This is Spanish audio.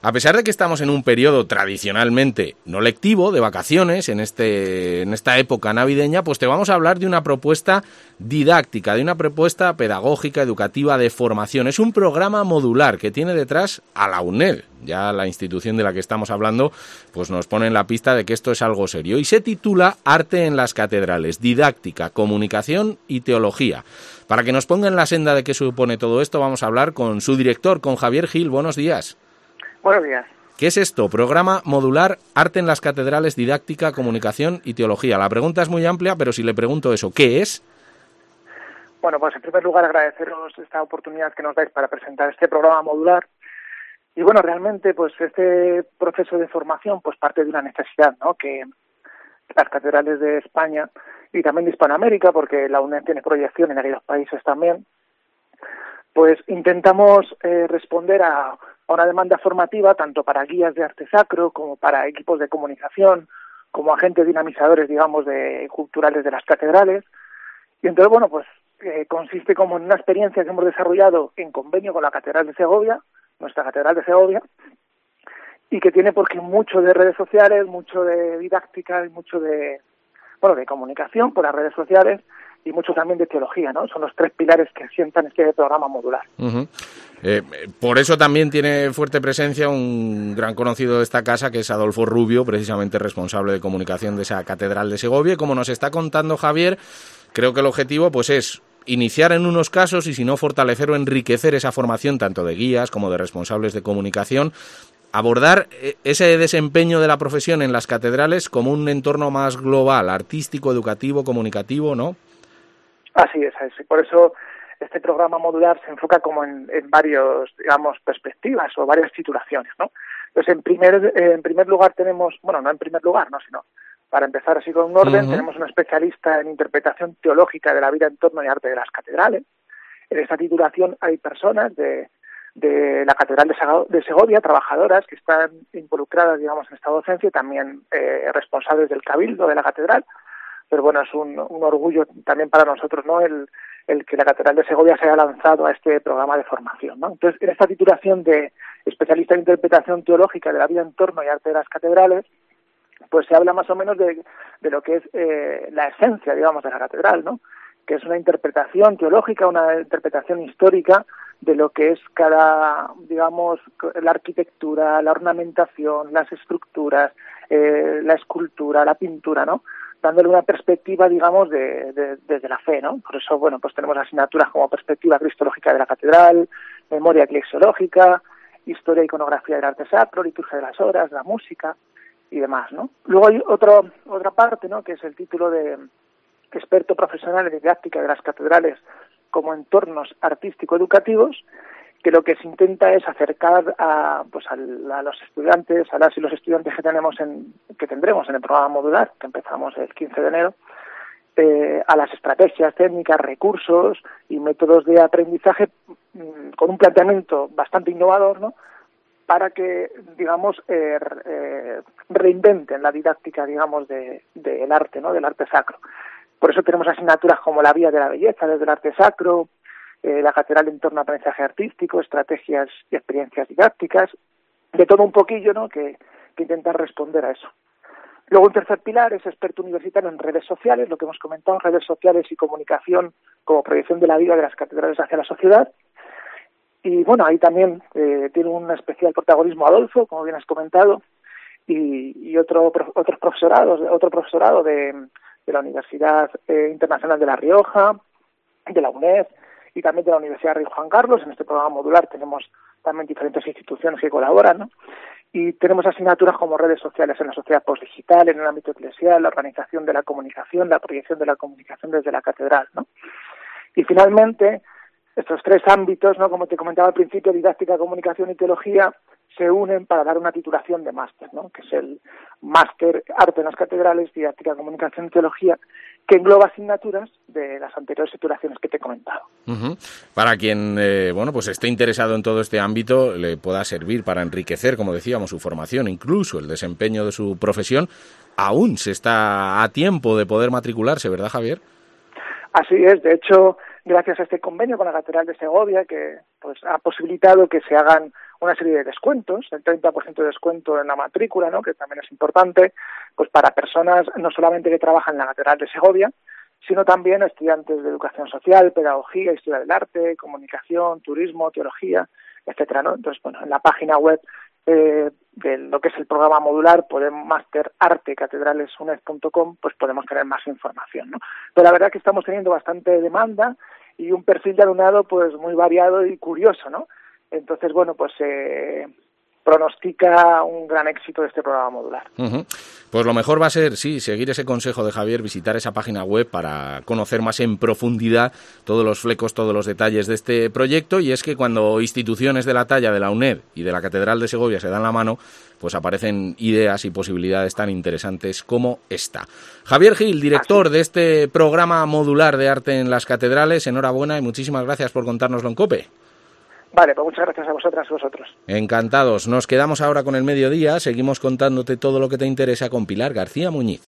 A pesar de que estamos en un periodo tradicionalmente no lectivo, de vacaciones, en esta época navideña, pues te vamos a hablar de una propuesta didáctica, de una propuesta pedagógica, educativa, de formación. Es un programa modular que tiene detrás a la UNED. Ya la institución de la que estamos hablando pues nos pone en la pista de que esto es algo serio. Y se titula Arte en las catedrales, didáctica, comunicación y teología. Para que nos ponga en la senda de qué supone todo esto, vamos a hablar con su director, con Javier Gil. Buenos días. Buenos días. ¿Qué es esto? Programa modular, arte en las catedrales, didáctica, comunicación y teología. La pregunta es muy amplia, pero si le pregunto eso, ¿qué es? Bueno, pues en primer lugar agradeceros esta oportunidad que nos dais para presentar este programa modular. Y bueno, realmente pues este proceso de formación pues parte de una necesidad, ¿no? Que las catedrales de España y también de Hispanoamérica, porque la UNED tiene proyección en aquellos países también, pues intentamos responder a una demanda formativa tanto para guías de arte sacro como para equipos de comunicación, como agentes dinamizadores, digamos, culturales de las catedrales. Y entonces, bueno, pues consiste como en una experiencia que hemos desarrollado en convenio con la Catedral de Segovia, nuestra Catedral de Segovia, y que tiene porque mucho de redes sociales, mucho de didáctica y mucho de comunicación por las redes sociales y mucho también de teología, ¿no? Son los tres pilares que sientan este programa modular. Uh-huh. Por eso también tiene fuerte presencia un gran conocido de esta casa, que es Adolfo Rubio, precisamente responsable de comunicación de esa Catedral de Segovia. Y como nos está contando Javier, creo que el objetivo pues es iniciar en unos casos y, si no, fortalecer o enriquecer esa formación tanto de guías como de responsables de comunicación, abordar ese desempeño de la profesión en las catedrales como un entorno más global, artístico, educativo, comunicativo, ¿no? Así es. Por eso este programa modular se enfoca como en varios, digamos, perspectivas o varias titulaciones, ¿no? Entonces, en primer lugar tenemos, bueno, no en primer lugar, no, sino para empezar así con un orden, tenemos un especialista en interpretación teológica de la vida, entorno y arte de las catedrales. En esta titulación hay personas de la Catedral de Segovia, trabajadoras que están involucradas, digamos, en esta docencia y también responsables del cabildo de la catedral. Pero bueno, es un orgullo también para nosotros, ¿no?, el que la Catedral de Segovia se haya lanzado a este programa de formación, ¿no? Entonces, en esta titulación de especialista en interpretación teológica de la vida, entorno y arte de las catedrales, pues se habla más o menos de lo que es la esencia, digamos, de la catedral, ¿no?, que es una interpretación teológica, una interpretación histórica de lo que es cada, digamos, la arquitectura, la ornamentación, las estructuras, la escultura, la pintura, ¿no?, dándole una perspectiva, digamos, desde la fe, ¿no? Por eso, bueno, pues tenemos asignaturas como perspectiva cristológica de la catedral, memoria eclesiológica, historia e iconografía del arte sacro, liturgia de las horas, la música y demás, ¿no? Luego hay otra parte, ¿no?, que es el título de experto profesional en didáctica de las catedrales como entornos artístico-educativos, que lo que se intenta es acercar a los estudiantes, a las y los estudiantes que tendremos en el programa modular, que empezamos el 15 de enero, a las estrategias, técnicas, recursos y métodos de aprendizaje con un planteamiento bastante innovador, ¿no?, para que, digamos, reinventen la didáctica, digamos, del arte, ¿no?, del arte sacro. Por eso tenemos asignaturas como la vía de la belleza desde el arte sacro, la catedral en torno a aprendizaje artístico, estrategias y experiencias didácticas, de todo un poquillo, ¿no?, que intentan responder a eso. Luego un tercer pilar es experto universitario en redes sociales, lo que hemos comentado, redes sociales y comunicación como proyección de la vida de las catedrales hacia la sociedad. Y bueno, ahí también tiene un especial protagonismo Adolfo, como bien has comentado, y otro profesorado de la Universidad Internacional de La Rioja, de la UNED y también de la Universidad Rey Juan Carlos. En este programa modular tenemos también diferentes instituciones que colaboran, ¿no? Y tenemos asignaturas como redes sociales en la sociedad postdigital, en el ámbito eclesial, la organización de la comunicación, la proyección de la comunicación desde la catedral, ¿no? Y finalmente, estos tres ámbitos, ¿no?, como te comentaba al principio, didáctica, comunicación y teología, se unen para dar una titulación de máster, ¿no?, que es el máster Arte en las Catedrales, Didáctica, Comunicación y Teología, que engloba asignaturas de las anteriores titulaciones que te he comentado. Uh-huh. Para quien pues esté interesado en todo este ámbito, le pueda servir para enriquecer, como decíamos, su formación, incluso el desempeño de su profesión, aún se está a tiempo de poder matricularse, ¿verdad, Javier? Así es. De hecho, gracias a este convenio con la Catedral de Segovia, que pues ha posibilitado que se hagan una serie de descuentos, el 30% de descuento en la matrícula, ¿no? Que también es importante, pues para personas no solamente que trabajan en la Catedral de Segovia, sino también estudiantes de educación social, pedagogía, historia del arte, comunicación, turismo, teología, etcétera, ¿no? Entonces, bueno, en la página web de lo que es el programa modular, Máster Arte catedralesuned.com, pues podemos tener más información, ¿no? Pero la verdad que estamos teniendo bastante demanda y un perfil de alumnado pues muy variado y curioso, ¿no? Entonces, bueno, pues pronostica un gran éxito de este programa modular. Uh-huh. Pues lo mejor va a ser, sí, seguir ese consejo de Javier, visitar esa página web para conocer más en profundidad todos los flecos, todos los detalles de este proyecto, y es que cuando instituciones de la talla de la UNED y de la Catedral de Segovia se dan la mano, pues aparecen ideas y posibilidades tan interesantes como esta. Javier Gil, director de este programa modular de arte en las catedrales, enhorabuena y muchísimas gracias por contárnoslo en COPE. Vale, pues muchas gracias a vosotras y vosotros. Encantados. Nos quedamos ahora con el mediodía. Seguimos contándote todo lo que te interesa con Pilar García Muñiz.